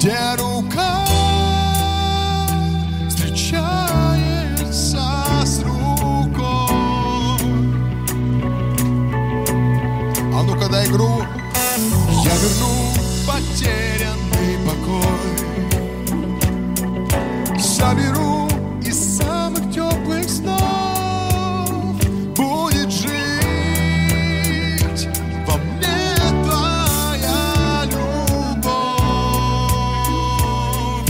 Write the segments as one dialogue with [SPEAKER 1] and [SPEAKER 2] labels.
[SPEAKER 1] где рука встречается с рукой. А ну-ка дай игру. Я верну потерянный покой, соберу из самых теплых снов. Будет жить во мне твоя любовь.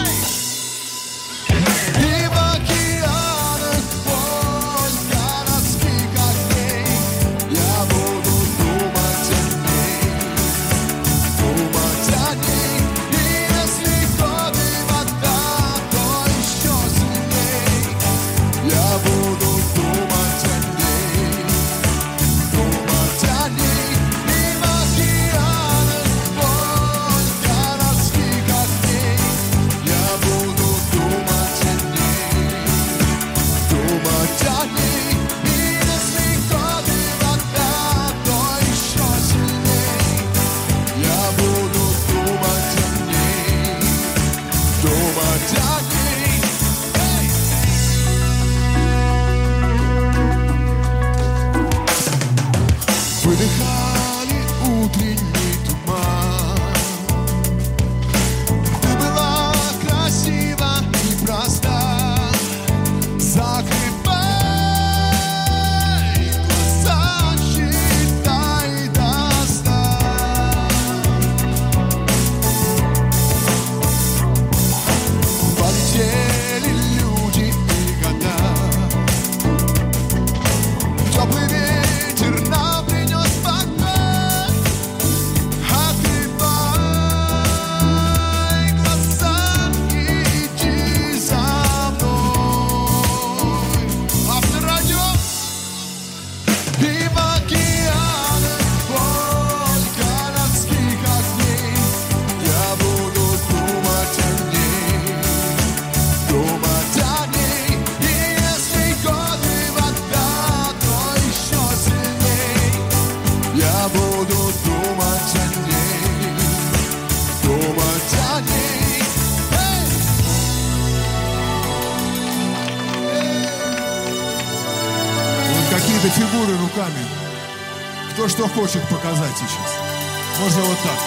[SPEAKER 1] И в океанах вдоль городских огней я буду думать о ней, думать о ней. И если годы вода, то еще сильней я буду думать о ней, думать о ней. И в океанах вдоль городских огней я буду думать о ней, думать о ней. И если годы вода, то еще сильней я буду думать о ней, думать о ней. Выдыхали утренний туман. Ты была красива и проста. Закрывай глаза, считай до 100. Полетели люди и года. Теплый ветер нам принес покой. Открывай глаза и иди за мной. Авторадио. И в океанах вдоль городских огней я буду думать о ней, думать о ней. И если годы вода, то еще сильней я буду думать о ней, думать о ней. Вот какие-то фигуры руками. Кто что хочет показать сейчас. Можно вот так.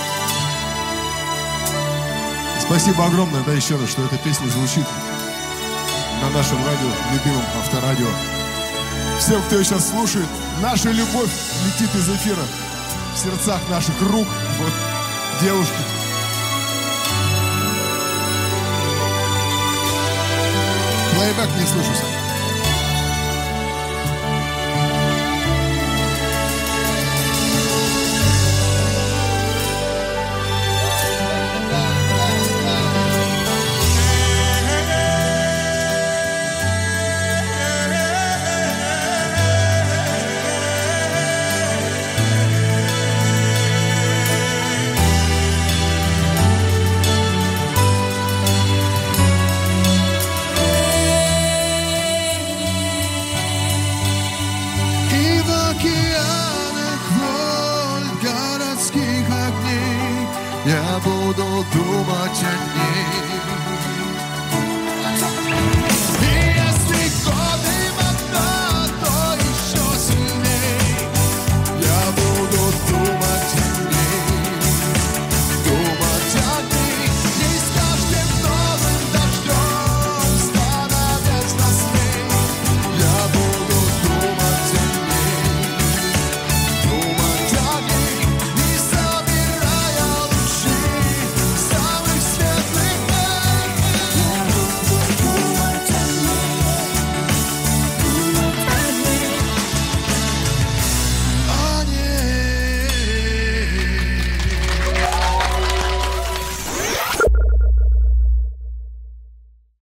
[SPEAKER 1] Спасибо огромное, да, еще раз, что эта песня звучит на нашем радио, любимом Авторадио. Всем, кто ее сейчас слушает, наша любовь летит из эфира в сердцах наших рук. Вот, девушки. Плейбэк не слышу сам. И в океанах вдоль городских огней я буду думать о ней,